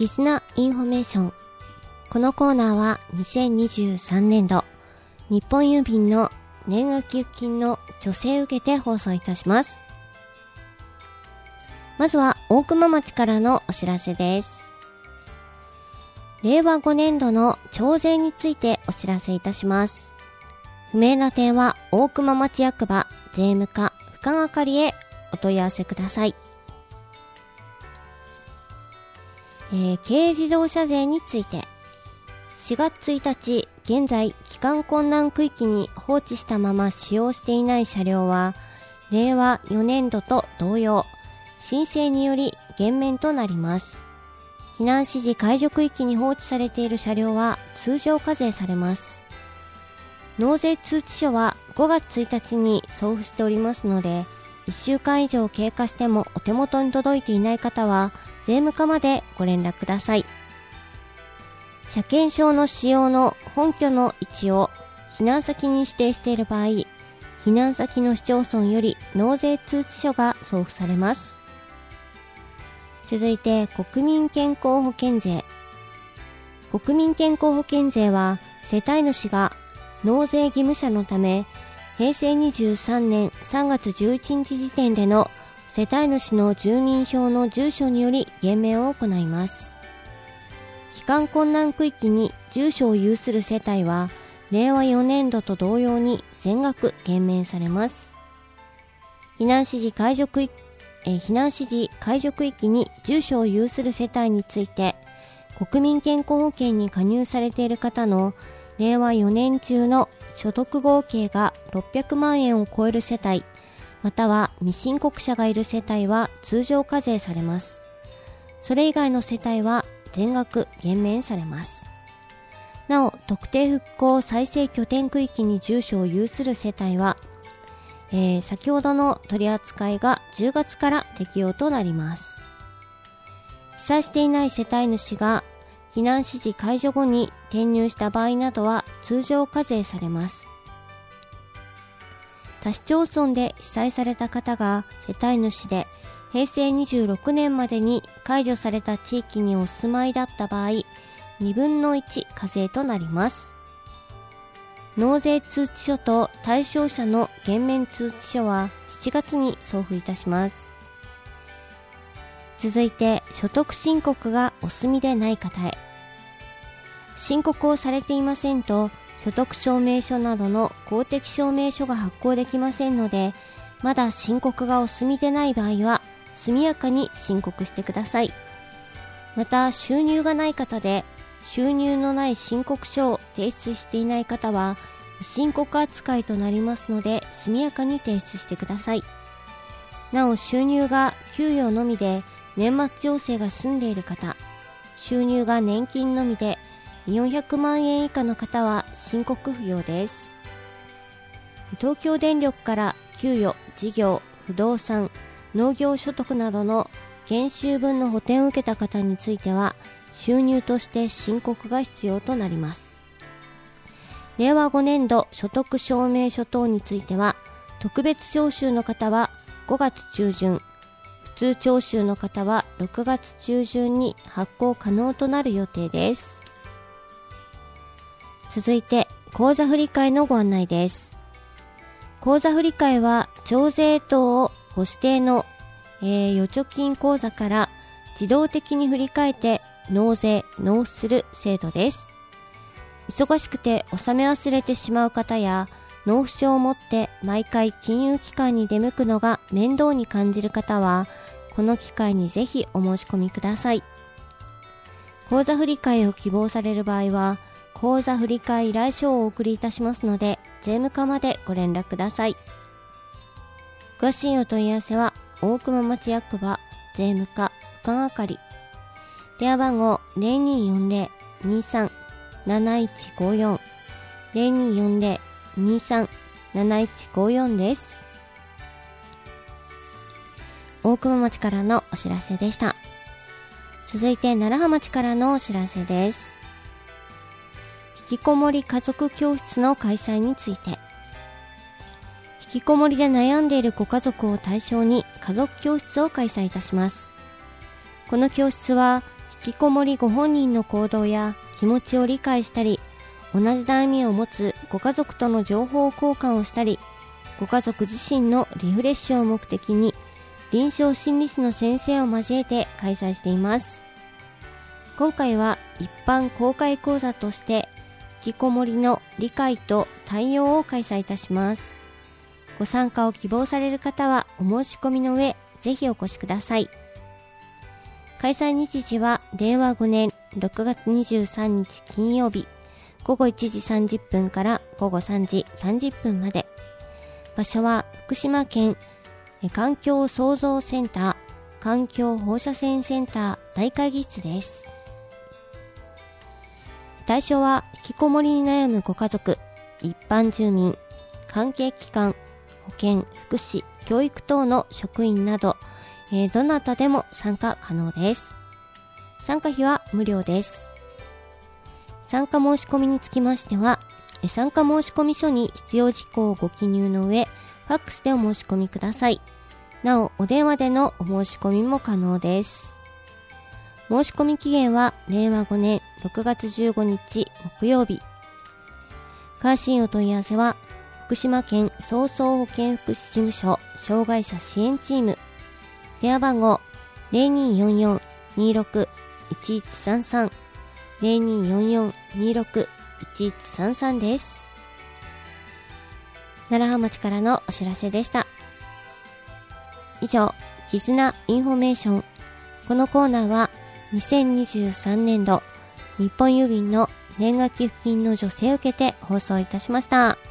キスナインフォメーション。このコーナーは2023年度日本郵便の年額寄付金の助成を受けて放送いたします。まずは大熊町からのお知らせです。令和5年度の徴税についてお知らせいたします。不明な点は大熊町役場税務課深係へお問い合わせください。軽自動車税について、4月1日現在帰還困難区域に放置したまま使用していない車両は令和4年度と同様申請により減免となります。避難指示解除区域に放置されている車両は通常課税されます。納税通知書は5月1日に送付しておりますので、1週間以上経過してもお手元に届いていない方は税務課までご連絡ください。車検証の使用の本拠の位置を避難先に指定している場合、避難先の市町村より納税通知書が送付されます。続いて国民健康保険税。国民健康保険税は世帯主が納税義務者のため、平成23年3月11日時点での世帯主の住民票の住所により減免を行います。帰還困難区域に住所を有する世帯は令和4年度と同様に全額減免されます。避難指示解除区域に住所を有する世帯について、国民健康保険に加入されている方の令和4年中の所得合計が600万円を超える世帯、または未申告者がいる世帯は通常課税されます。それ以外の世帯は全額減免されます。なお、特定復興再生拠点区域に住所を有する世帯は、先ほどの取り扱いが10月から適用となります。被災していない世帯主が避難指示解除後に転入した場合などは通常課税されます。他市町村で被災された方が世帯主で平成26年までに解除された地域にお住まいだった場合、2分の1課税となります。納税通知書と対象者の減免通知書は7月に送付いたします。続いて所得申告がお済みでない方へ。申告をされていませんと所得証明書などの公的証明書が発行できませんので、まだ申告がお済みでない場合は速やかに申告してください。また収入がない方で収入のない申告書を提出していない方は未申告扱いとなりますので、速やかに提出してください。なお、収入が給与のみで年末調整が済んでいる方、収入が年金のみで400万円以下の方は申告不要です。東京電力から給与、事業、不動産、農業所得などの減収分の補填を受けた方については収入として申告が必要となります。令和5年度所得証明書等については、特別徴収の方は5月中旬、普通徴収の方は6月中旬に発行可能となる予定です。続いて口座振替のご案内です。口座振替は徴税等をご指定の、預貯金口座から自動的に振り替えて納税・納付する制度です。忙しくて納め忘れてしまう方や、納付書を持って毎回金融機関に出向くのが面倒に感じる方は、この機会にぜひお申し込みください。口座振替を希望される場合は、口座振替依頼書をお送りいたしますので、税務課までご連絡ください。詳しいお問い合わせは大熊町役場税務課深係、電話番号 0240-23-7154 0240-23-7154 です。大熊町からのお知らせでした。続いて楢葉町からのお知らせです。引きこもり家族教室の開催について。引きこもりで悩んでいるご家族を対象に家族教室を開催いたします。この教室は引きこもりご本人の行動や気持ちを理解したり、同じ悩みを持つご家族との情報交換をしたり、ご家族自身のリフレッシュを目的に臨床心理士の先生を交えて開催しています。今回は一般公開講座として引きこもりの理解と対応を開催いたします。ご参加を希望される方はお申し込みの上、ぜひお越しください。開催日時は令和5年6月23日金曜日午後1時30分から午後3時30分まで。場所は福島県環境創造センター環境放射線センター大会議室です。対象は引きこもりに悩むご家族、一般住民、関係機関、保健、福祉、教育等の職員など、どなたでも参加可能です。参加費は無料です。参加申し込みにつきましては、参加申し込み書に必要事項をご記入の上、ファックスでお申し込みください。なお、お電話でのお申し込みも可能です。申し込み期限は令和5年6月15日木曜日。詳しいお問い合わせは、福島県総総保健福祉事務所障害者支援チーム。電話番号 0244-26-1133 0244-26-1133 です。楢葉町からのお知らせでした。以上、絆インフォメーション。このコーナーは2023年度日本郵便の年賀寄付金の助成を受けて放送いたしました。